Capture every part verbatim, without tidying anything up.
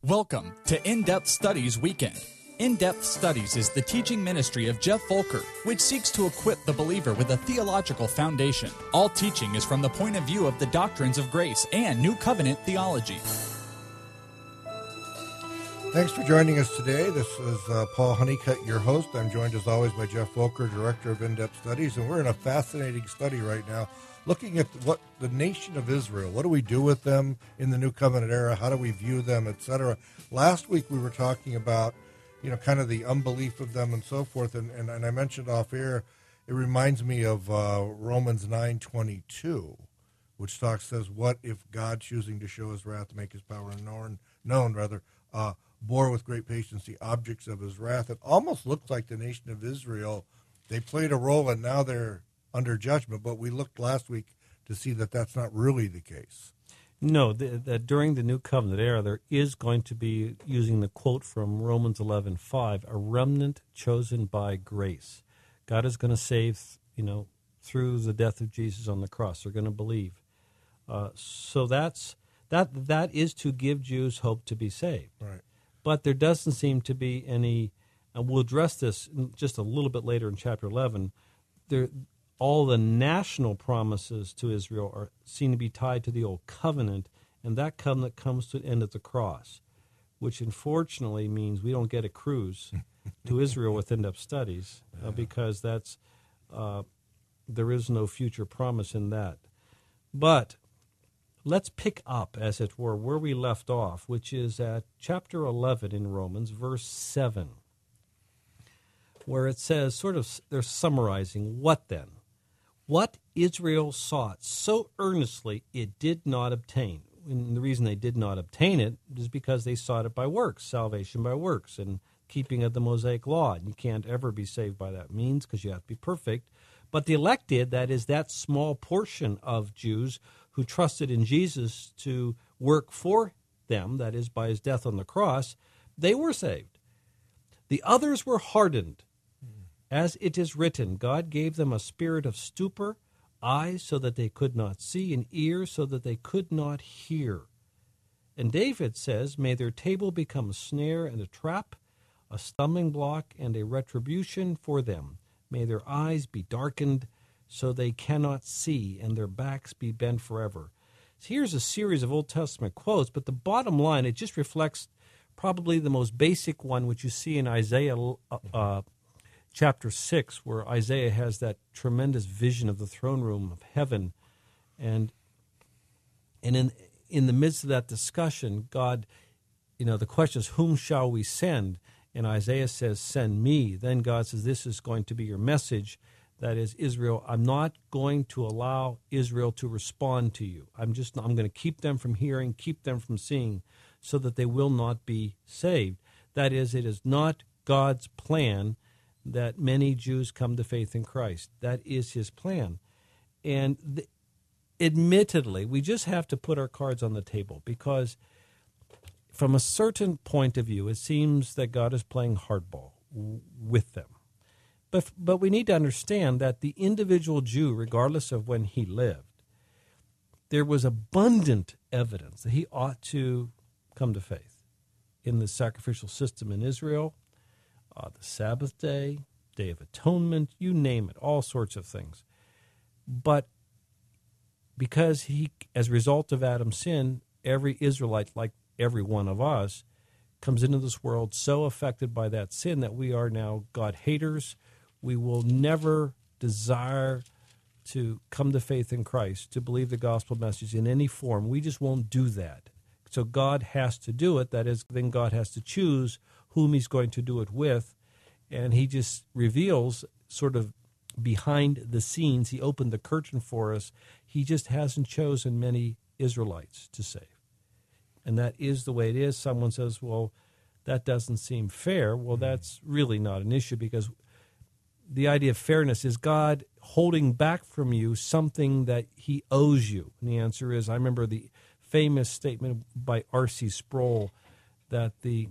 Welcome to In-Depth Studies Weekend. In-Depth Studies is the teaching ministry of Jeff Volker, which seeks to equip the believer with a theological foundation. All teaching is from the point of view of the doctrines of grace and New Covenant theology. Thanks for joining us today. This is uh, Paul Honeycutt, your host. I'm joined as always by Jeff Volker, Director of In-Depth Studies, and we're in a fascinating study right now looking at what the nation of Israel, what do we do with them in the New Covenant era, how do we view them, et cetera. Last week we were talking about, you know, kind of the unbelief of them and so forth, and, and, and I mentioned off air, it reminds me of uh, Romans nine twenty-two, which talks, says, what if God, choosing to show his wrath, to make his power known, known rather, uh, bore with great patience the objects of his wrath. It almost looks like the nation of Israel, they played a role and now they're under judgment, but we looked last week to see that that's not really the case. No, the, the, during the New Covenant era, there is going to be, using the quote from Romans eleven five, a remnant chosen by grace. God is going to save, you know, through the death of Jesus on the cross. They're going to believe. Uh, so that's that. That is to give Jews hope to be saved. Right. But there doesn't seem to be any, and we'll address this just a little bit later in chapter eleven, there, all the national promises to Israel are seem to be tied to the Old Covenant, and that covenant comes to an end at the cross, which unfortunately means we don't get a cruise to Israel with In-Depth Studies, uh, because that's uh, there is no future promise in that. But let's pick up, as it were, where we left off, which is at chapter eleven in Romans, verse seven, where it says, sort of, they're summarizing, what then? What Israel sought so earnestly it did not obtain. And the reason they did not obtain it is because they sought it by works, salvation by works, and keeping of the Mosaic law. And you can't ever be saved by that means because you have to be perfect. But the elect did, that is, that small portion of Jews who trusted in Jesus to work for them, that is, by his death on the cross, they were saved. The others were hardened. As it is written, God gave them a spirit of stupor, eyes so that they could not see, and ears so that they could not hear. And David says, may their table become a snare and a trap, a stumbling block and a retribution for them. May their eyes be darkened so they cannot see, and their backs be bent forever. So here's a series of Old Testament quotes, but the bottom line, it just reflects probably the most basic one, which you see in Isaiah uh, chapter six, where Isaiah has that tremendous vision of the throne room of heaven. And and in in the midst of that discussion, God, you know, the question is, whom shall we send? And Isaiah says, send me. Then God says, this is going to be your message. That is, Israel, I'm not going to allow Israel to respond to you. I'm just, I'm going to keep them from hearing, keep them from seeing, so that they will not be saved. That is, it is not God's plan that many Jews come to faith in Christ. That is his plan. And the, admittedly, we just have to put our cards on the table, because from a certain point of view, it seems that God is playing hardball w- with them. But, but we need to understand that the individual Jew, regardless of when he lived, there was abundant evidence that he ought to come to faith in the sacrificial system in Israel, uh, the Sabbath day, Day of Atonement, you name it, all sorts of things. But because he, as a result of Adam's sin, every Israelite, like every one of us, comes into this world so affected by that sin that we are now God haters. We will never desire to come to faith in Christ, to believe the gospel message in any form. We just won't do that. So God has to do it. That is, then God has to choose whom he's going to do it with. And he just reveals sort of behind the scenes. He opened the curtain for us. He just hasn't chosen many Israelites to save. And that is the way it is. Someone says, well, that doesn't seem fair. Well, that's really not an issue, because the idea of fairness is God holding back from you something that he owes you. And the answer is, I remember the famous statement by R C Sproul that the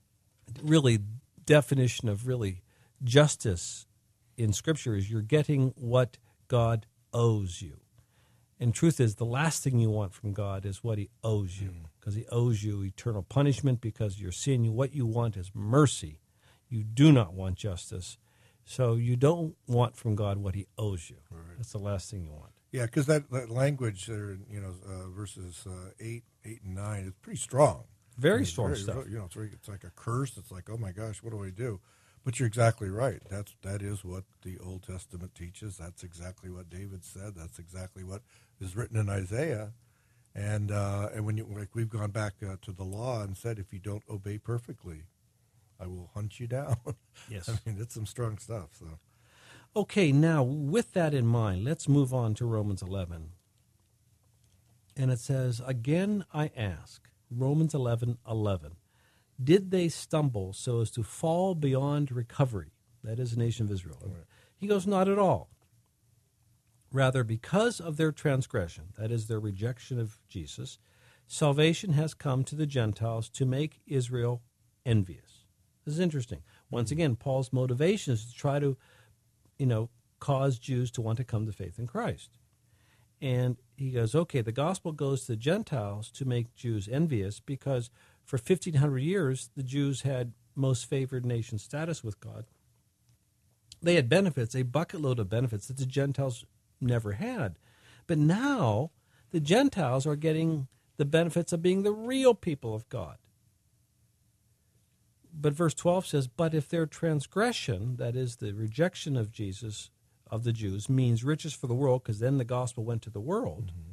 really definition of really justice in Scripture is you're getting what God owes you. And truth is, the last thing you want from God is what he owes you, because he owes you eternal punishment because of your sin. What you want is mercy. You do not want justice. So you don't want from God what he owes you. Right. That's the last thing you want. Yeah, because that, that language there, you know, uh, verses uh, eight, eight and nine is pretty strong. Very it's strong very, stuff. You know, it's, very, it's like a curse. It's like, oh my gosh, what do I do? But you're exactly right. That's that is what the Old Testament teaches. That's exactly what David said. That's exactly what is written in Isaiah. And uh, and when you like, we've gone back uh, to the law and said, if you don't obey perfectly, I will hunt you down. Yes, I mean it's some strong stuff. So. Okay, now, with that in mind, let's move on to Romans eleven. And it says, again I ask, Romans eleven eleven, did they stumble so as to fall beyond recovery? That is the nation of Israel. Right. He goes, not at all. Rather, because of their transgression, that is their rejection of Jesus, salvation has come to the Gentiles to make Israel envious. This is interesting. Once again, Paul's motivation is to try to you know, cause Jews to want to come to faith in Christ. And he goes, okay, the gospel goes to the Gentiles to make Jews envious because for fifteen hundred years, the Jews had most favored nation status with God. They had benefits, a bucket load of benefits that the Gentiles never had. But now the Gentiles are getting the benefits of being the real people of God. But verse twelve says, but if their transgression, that is the rejection of Jesus, of the Jews, means riches for the world, because then the gospel went to the world, mm-hmm.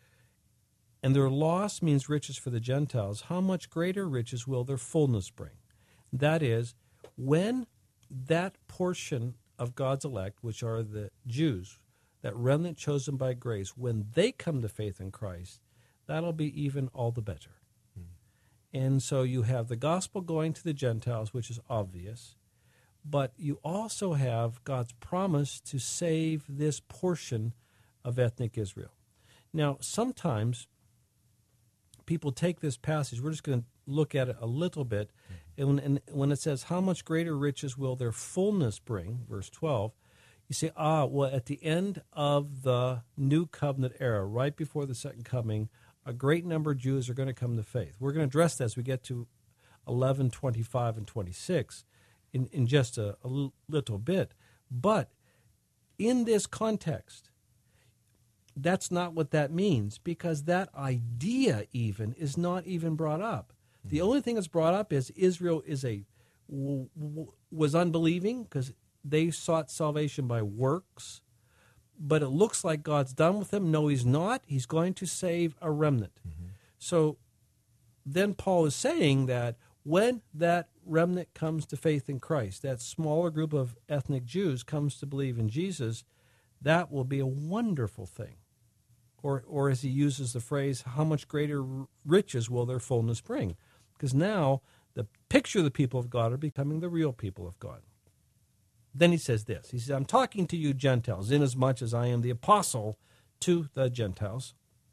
and their loss means riches for the Gentiles, how much greater riches will their fullness bring? That is, when that portion of God's elect, which are the Jews, that remnant chosen by grace, when they come to faith in Christ, that'll be even all the better. And so you have the gospel going to the Gentiles, which is obvious, but you also have God's promise to save this portion of ethnic Israel. Now, sometimes people take this passage, we're just going to look at it a little bit, and when, and when it says, how much greater riches will their fullness bring, verse twelve, you say, ah, well, at the end of the new covenant era, right before the second coming, a great number of Jews are going to come to faith. We're going to address that as we get to eleven, twenty-five, and twenty-six in, in just a, a l- little bit. But in this context, that's not what that means, because that idea even is not even brought up. The only thing that's brought up is Israel is a w- w- was unbelieving because they sought salvation by works. But it looks like God's done with them. No, he's not. He's going to save a remnant. Mm-hmm. So then Paul is saying that when that remnant comes to faith in Christ, that smaller group of ethnic Jews comes to believe in Jesus, that will be a wonderful thing. Or, or as he uses the phrase, how much greater riches will their fullness bring? Because now the picture of the people of God are becoming the real people of God. Then he says this. He says, I'm talking to you Gentiles, inasmuch as I am the apostle to the Gentiles.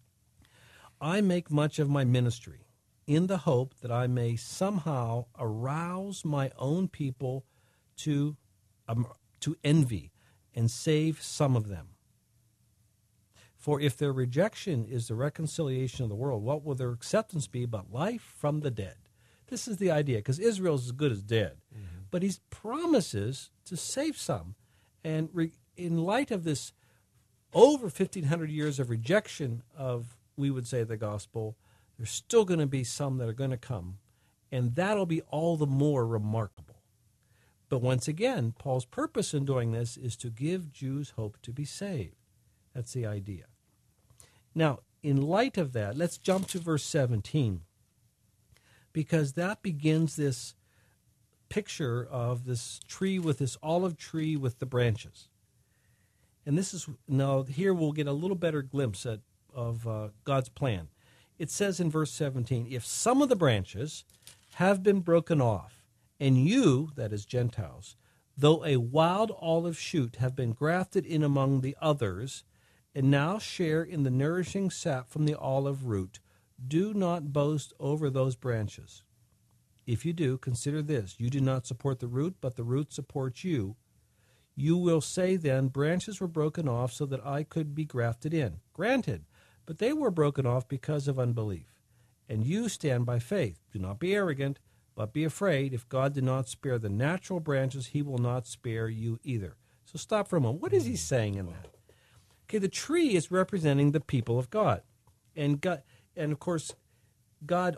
I make much of my ministry in the hope that I may somehow arouse my own people to, um, to envy and save some of them. For if their rejection is the reconciliation of the world, what will their acceptance be but life from the dead? This is the idea, because Israel is as good as dead. Mm-hmm. But he promises to save some. And re- in light of this over fifteen hundred years of rejection of, we would say, the gospel, there's still going to be some that are going to come. And that'll be all the more remarkable. But once again, Paul's purpose in doing this is to give Jews hope to be saved. That's the idea. Now, in light of that, let's jump to verse seventeen, because that begins this picture of this tree with this olive tree with the branches. And this is, now here we'll get a little better glimpse at, of uh, God's plan. It says in verse seventeen, if some of the branches have been broken off, and you, that is Gentiles, though a wild olive shoot, have been grafted in among the others, and now share in the nourishing sap from the olive root, do not boast over those branches. If you do, consider this. You do not support the root, but the root supports you. You will say then, branches were broken off so that I could be grafted in. Granted, But they were broken off because of unbelief. And you stand by faith. Do not be arrogant, but be afraid. If God did not spare the natural branches, he will not spare you either. So stop for a moment. What is he saying in that? Okay, the tree is representing the people of God. And God, and of course, God,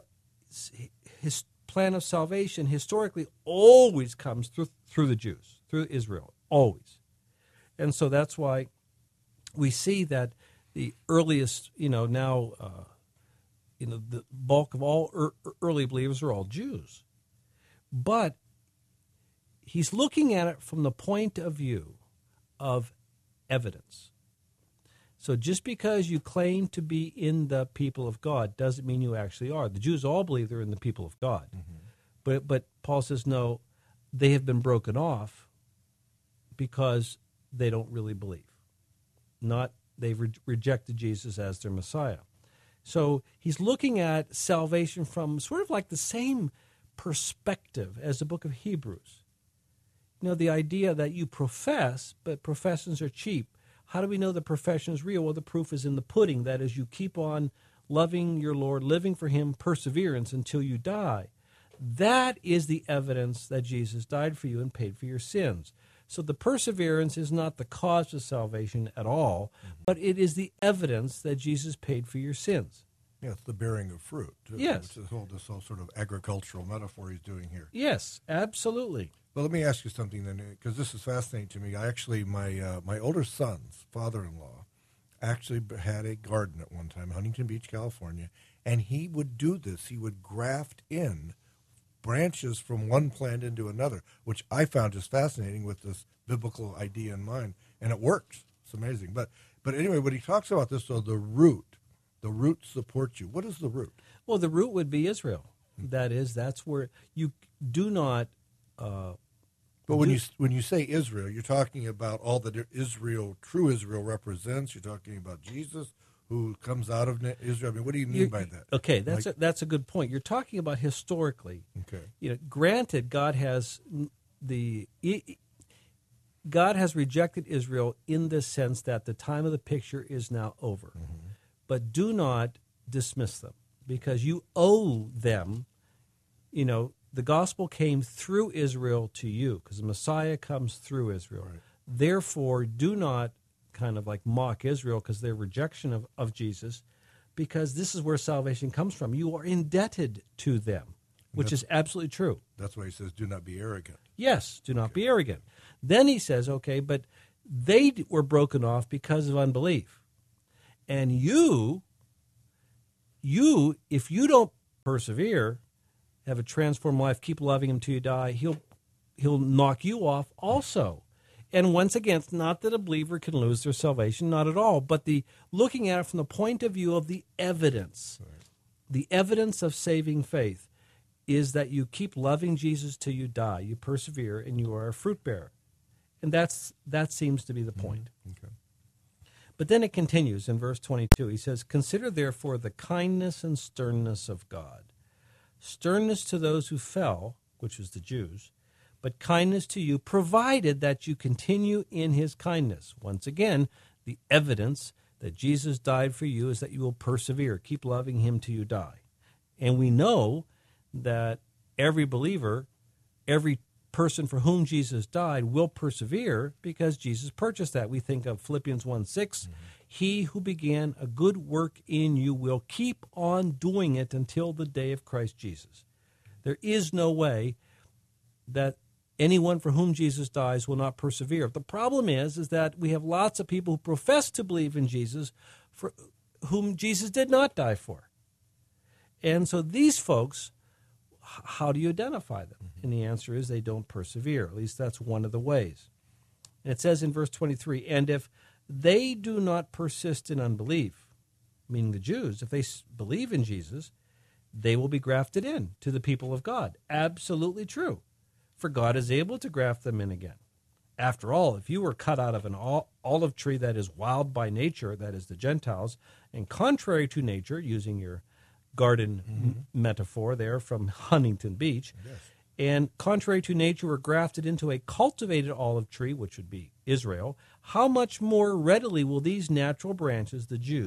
his plan of salvation historically always comes through through the Jews, through Israel, always. And so that's why we see that the earliest, you know, now, uh, you know, the bulk of all er, early believers are all Jews. But he's looking at it from the point of view of evidence. So just because you claim to be in the people of God doesn't mean you actually are. The Jews all believe they're in the people of God. Mm-hmm. But but Paul says, no, they have been broken off because they don't really believe. Not they've re- rejected Jesus as their Messiah. So he's looking at salvation from sort of like the same perspective as the book of Hebrews. You know, the idea that you profess, but professions are cheap. How do we know the profession is real? Well, the proof is in the pudding. That is, you keep on loving your Lord, living for him, perseverance until you die. That is the evidence that Jesus died for you and paid for your sins. So the perseverance is not the cause of salvation at all, mm-hmm. but it is the evidence that Jesus paid for your sins. Yeah, it's the bearing of fruit. Too, yes. Which is whole, this whole sort of agricultural metaphor he's doing here. Yes, absolutely. Well, let me ask you something then, because this is fascinating to me. I actually, my uh, my older son's father-in-law actually had a garden at one time, Huntington Beach, California, and he would do this. He would graft in branches from one plant into another, which I found just fascinating with this biblical idea in mind, and it works. It's amazing. But but anyway, when he talks about this, so the root, the root supports you. What is the root? Well, the root would be Israel. That is, that's where you do not. Uh, but when do, you when you say Israel, you're talking about all that Israel, true Israel, represents. You're talking about Jesus, who comes out of Israel. I mean, what do you mean by that? Okay, that's like, a, that's a good point. You're talking about historically. Okay. You know, granted, God has the God has rejected Israel in the sense that the time of the picture is now over. Mm-hmm. But do not dismiss them, because you owe them. You know, the gospel came through Israel to you, because the Messiah comes through Israel. Right. Therefore, do not kind of like mock Israel because their rejection of, of Jesus, because this is where salvation comes from. You are indebted to them, which is absolutely true. That's why he says, do not be arrogant. Yes, do not okay. be arrogant. Then he says, okay, but they were broken off because of unbelief. And you, you, if you don't persevere, have a transformed life, keep loving him till you die, he'll he'll knock you off also. And once again, it's not that a believer can lose their salvation, not at all, but the looking at it from the point of view of the evidence. Right. The evidence of saving faith is that you keep loving Jesus till you die, you persevere, and you are a fruit bearer. And that's that seems to be the point. Mm-hmm. Okay. But then it continues in verse twenty-two. He says, "Consider therefore the kindness and sternness of God. Sternness to those who fell, which was the Jews, but kindness to you, provided that you continue in his kindness." Once again, the evidence that Jesus died for you is that you will persevere. Keep loving him till you die. And we know that every believer, every person for whom Jesus died will persevere because Jesus purchased that. We think of Philippians one six. Mm-hmm. He who began a good work in you will keep on doing it until the day of Christ Jesus. There is no way that anyone for whom Jesus dies will not persevere. The problem is, is that we have lots of people who profess to believe in Jesus for whom Jesus did not die for. And so these folks, how do you identify them? Mm-hmm. And the answer is they don't persevere. At least that's one of the ways. And it says in verse twenty-three, "And if they do not persist in unbelief," meaning the Jews, if they believe in Jesus, they will be grafted in to the people of God. Absolutely true. For God is able to graft them in again. After all, if you were cut out of an olive tree that is wild by nature, that is the Gentiles, and contrary to nature, using your garden mm-hmm. m- metaphor there from Huntington Beach, yes. and contrary to nature were grafted into a cultivated olive tree, which would be Israel, how much more readily will these natural branches, the Jews,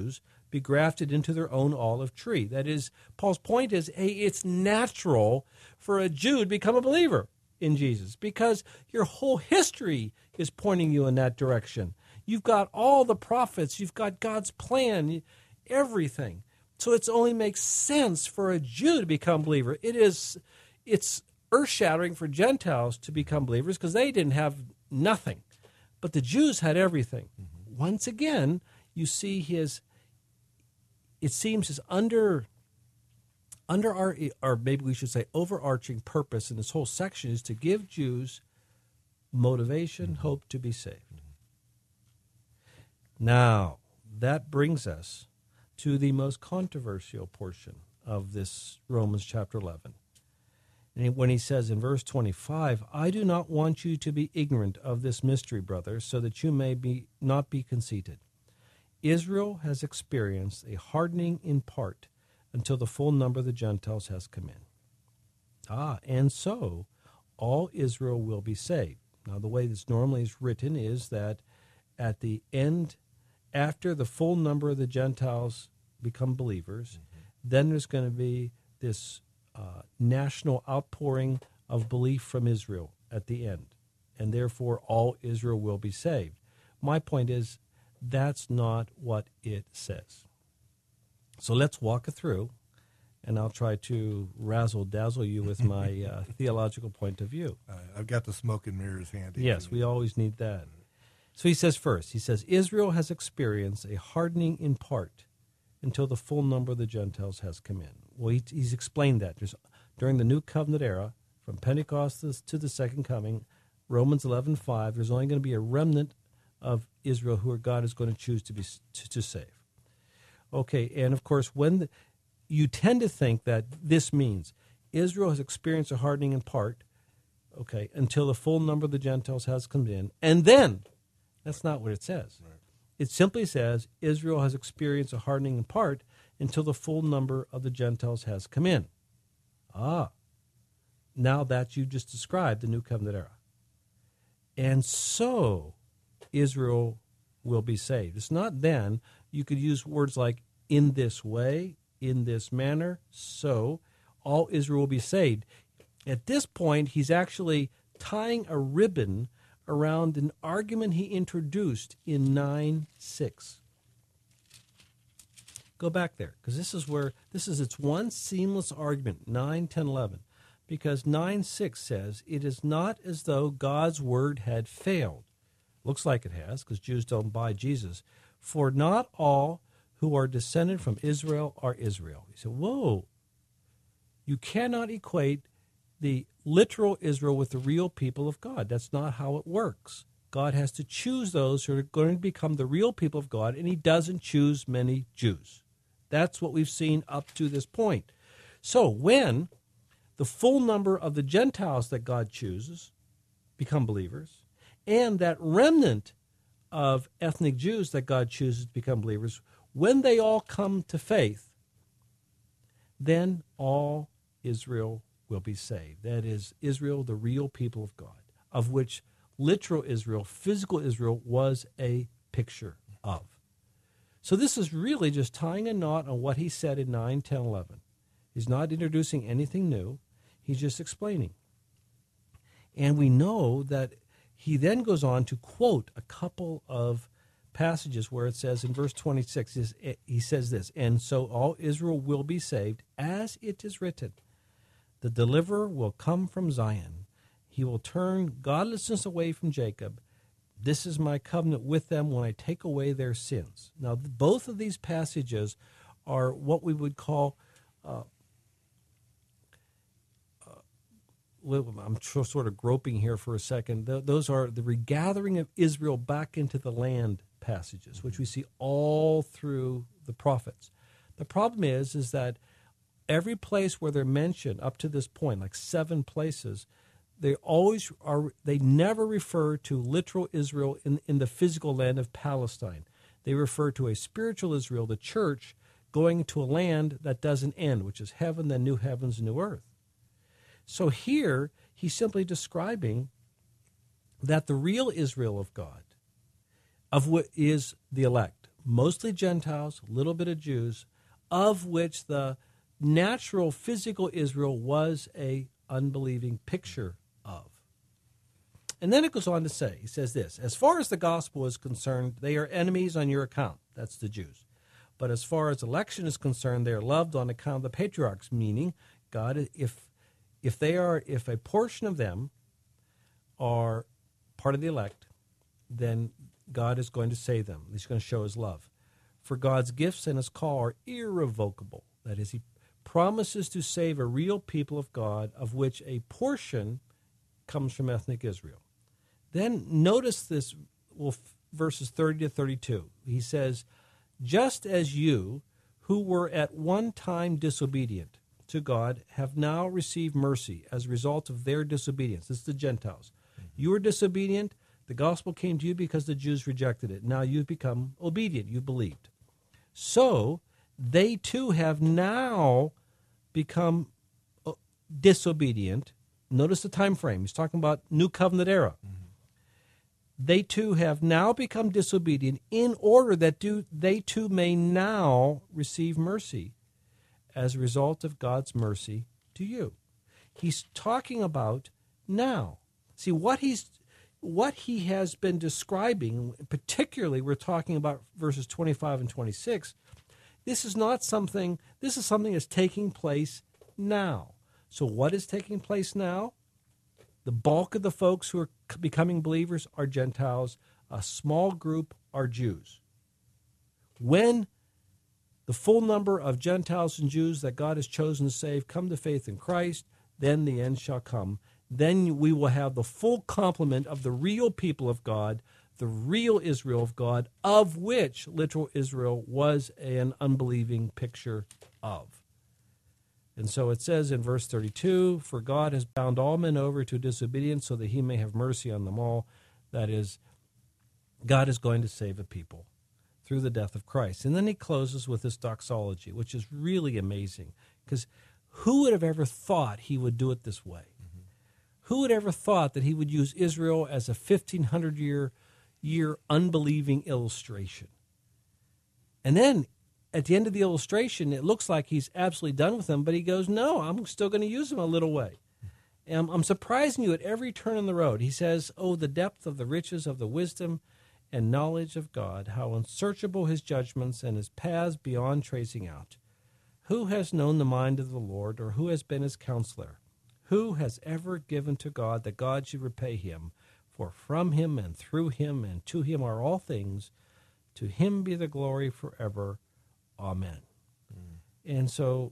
be grafted into their own olive tree. That is, Paul's point is, hey, it's natural for a Jew to become a believer in Jesus because your whole history is pointing you in that direction. You've got all the prophets. You've got God's plan, everything. So it only makes sense for a Jew to become a believer. It is, it's earth-shattering for Gentiles to become believers because they didn't have nothing. But the Jews had everything. Mm-hmm. Once again, you see his, it seems his under, under our, or maybe we should say overarching purpose in this whole section is to give Jews motivation, mm-hmm. hope to be saved. Mm-hmm. Now, that brings us to the most controversial portion of this Romans chapter eleven. And when he says in verse twenty-five, I do not want you to be ignorant of this mystery, brothers, so that you may be not be conceited. Israel has experienced a hardening in part until the full number of the Gentiles has come in. Ah, and so all Israel will be saved. Now, the way this normally is written is that at the end, after the full number of the Gentiles become believers, mm-hmm. then there's going to be this uh, national outpouring of belief from Israel at the end, and therefore all Israel will be saved. My point is, that's not what it says. So let's walk it through, and I'll try to razzle-dazzle you with my uh, theological point of view. Uh, I've got the smoke and mirrors handy. Yes, we always need that. So he says first, he says, Israel has experienced a hardening in part until the full number of the Gentiles has come in. Well, he, he's explained that. There's, during the New Covenant era, from Pentecost to the Second Coming, Romans eleven five, there's only going to be a remnant of Israel who God is going to choose to be to, to save. Okay, and of course, when the, you tend to think that this means Israel has experienced a hardening in part, okay, until the full number of the Gentiles has come in, and then, that's not what it says. Right. It simply says Israel has experienced a hardening in part until the full number of the Gentiles has come in. Ah, now that you just described the New Covenant era. And so Israel will be saved. It's not then. You could use words like in this way, in this manner, so all Israel will be saved. At this point, he's actually tying a ribbon around an argument he introduced in nine six. Go back there, because this is where, this is its one seamless argument, nine, ten, eleven. Because nine six says, it is not as though God's word had failed. Looks like it has, because Jews don't buy Jesus. For not all who are descended from Israel are Israel. He said, whoa, you cannot equate the literal Israel with the real people of God. That's not how it works. God has to choose those who are going to become the real people of God, and he doesn't choose many Jews. That's what we've seen up to this point. So when the full number of the Gentiles that God chooses become believers, and that remnant of ethnic Jews that God chooses to become believers, when they all come to faith, then all Israel will be saved. That is, Israel, the real people of God, of which literal Israel, physical Israel, was a picture of. So this is really just tying a knot on what he said in nine, ten, eleven. He's not introducing anything new. He's just explaining. And we know that he then goes on to quote a couple of passages where it says in verse twenty-six, he says this, and so all Israel will be saved, as it is written, the deliverer will come from Zion. He will turn godlessness away from Jacob. This is my covenant with them when I take away their sins. Now, both of these passages are what we would call, uh, uh, I'm sort of groping here for a second. Those are the regathering of Israel back into the land passages, which we see all through the prophets. The problem is, is that every place where they're mentioned up to this point, like seven places, they always are, they never refer to literal Israel in, in the physical land of Palestine. They refer to a spiritual Israel, the church, going to a land that doesn't end, which is heaven, then new heavens, new earth. So here, he's simply describing that the real Israel of God, of what is the elect, mostly Gentiles, a little bit of Jews, of which the natural physical Israel was a unbelieving picture of. And then it goes on to say, he says this, as far as the gospel is concerned, they are enemies on your account. That's the Jews. But as far as election is concerned, they are loved on account of the patriarchs, meaning God, if if they are, if a portion of them are part of the elect, then God is going to save them. He's going to show his love. For God's gifts and his call are irrevocable. That is, he promises to save a real people of God, of which a portion comes from ethnic Israel. Then notice this, well, verses thirty to thirty-two. He says, just as you, who were at one time disobedient to God, have now received mercy as a result of their disobedience. This is the Gentiles. Mm-hmm. You were disobedient. The gospel came to you because the Jews rejected it. Now you've become obedient. You believed. So they too have now become disobedient. Notice the time frame. He's talking about New Covenant era. Mm-hmm. They too have now become disobedient in order that do, they too may now receive mercy as a result of God's mercy to you. He's talking about now. See, what he's what he has been describing, particularly we're talking about verses twenty-five and twenty-six, this is not something, this is something that's taking place now. So what is taking place now? The bulk of the folks who are becoming believers are Gentiles. A small group are Jews. When the full number of Gentiles and Jews that God has chosen to save come to faith in Christ, then the end shall come. Then we will have the full complement of the real people of God, the real Israel of God, of which literal Israel was an unbelieving picture of. And so it says in verse thirty-two, for God has bound all men over to disobedience so that he may have mercy on them all. That is, God is going to save a people through the death of Christ. And then he closes with this doxology, which is really amazing, because who would have ever thought he would do it this way? Mm-hmm. Who would ever thought that he would use Israel as a fifteen hundred year year unbelieving illustration? And then at the end of the illustration, it looks like he's absolutely done with them, but he goes, no, I'm still going to use them a little way. And I'm, I'm surprising you at every turn in the road. He says, oh, the depth of the riches of the wisdom and knowledge of God, how unsearchable his judgments and his paths beyond tracing out. Who has known the mind of the Lord, or who has been his counselor? Who has ever given to God that God should repay him? For from him and through him and to him are all things. To him be the glory forever. Amen. Mm. And so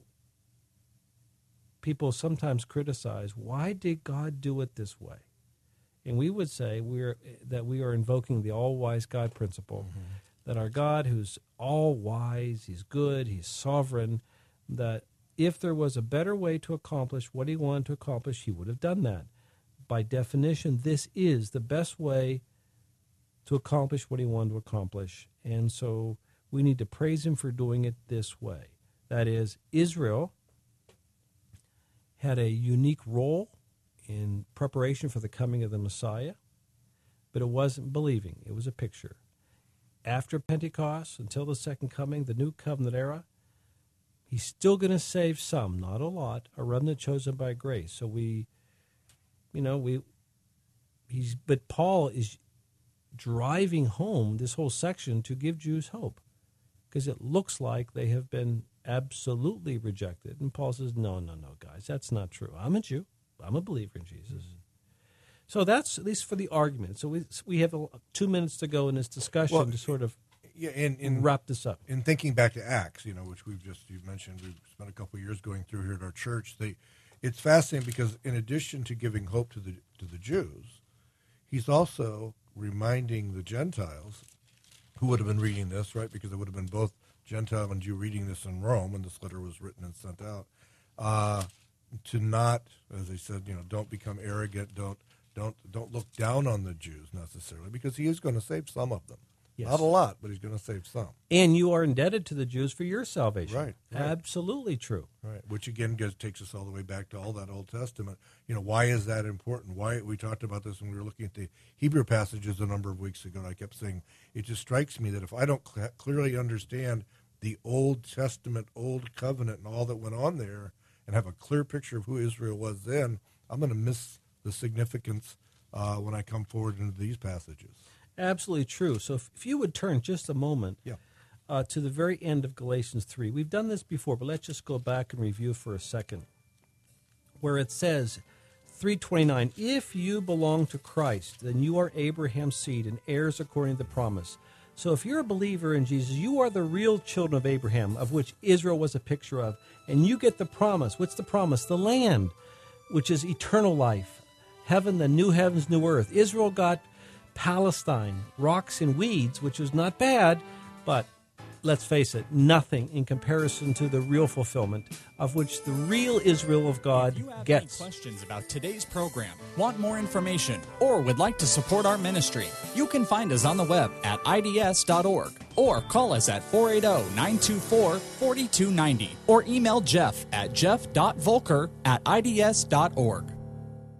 people sometimes criticize, why did God do it this way? And we would say we're that we are invoking the all-wise God principle, mm-hmm. that our God, who's all-wise, he's good, he's sovereign, that if there was a better way to accomplish what he wanted to accomplish, he would have done that. By definition, this is the best way to accomplish what he wanted to accomplish. And so we need to praise him for doing it this way. That is, Israel had a unique role in preparation for the coming of the Messiah, but it wasn't believing. It was a picture. After Pentecost, until the second coming, the New Covenant era, he's still going to save some, not a lot, a remnant chosen by grace. So we, you know, we, he's, but Paul is driving home this whole section to give Jews hope, because it looks like they have been absolutely rejected. And Paul says, no, no, no, guys, that's not true. I'm a Jew. I'm a believer in Jesus. Mm-hmm. So that's at least for the argument. So we we have a, two minutes to go in this discussion well, to sort of yeah, in, in, wrap this up. In thinking back to Acts, you know, which we've just you've mentioned, we've spent a couple of years going through here at our church. They, it's fascinating because in addition to giving hope to the to the Jews, he's also reminding the Gentiles who would have been reading this, right? Because it would have been both Gentile and Jew reading this in Rome when this letter was written and sent out. Uh, to not, as he said, you know, don't become arrogant, don't don't don't look down on the Jews necessarily, because he is going to save some of them. Yes. Not a lot, but he's going to save some. And you are indebted to the Jews for your salvation. Right, right. Absolutely true. Right, which again goes, takes us all the way back to all that Old Testament. You know, why is that important? Why we talked about this when we were looking at the Hebrew passages a number of weeks ago, and I kept saying, it just strikes me that if I don't cl- clearly understand the Old Testament, Old Covenant, and all that went on there, and have a clear picture of who Israel was then, I'm going to miss the significance uh, when I come forward into these passages. Absolutely true. So if, if you would turn just a moment Yeah. uh, to the very end of Galatians three. We've done this before, but let's just go back and review for a second. Where it says, three twenty-nine, if you belong to Christ, then you are Abraham's seed and heirs according to the promise. So if you're a believer in Jesus, you are the real children of Abraham, of which Israel was a picture of. And you get the promise. What's the promise? The land, which is eternal life. Heaven, the new heavens, new earth. Israel got Palestine, rocks and weeds, which was not bad, but let's face it, nothing in comparison to the real fulfillment of which the real Israel of God If you have gets. any questions about today's program, want more information, or would like to support our ministry, you can find us on the web at I D S dot org or call us at four eight zero, nine two four, four two nine zero or email Jeff at jeff dot volker at I D S dot org.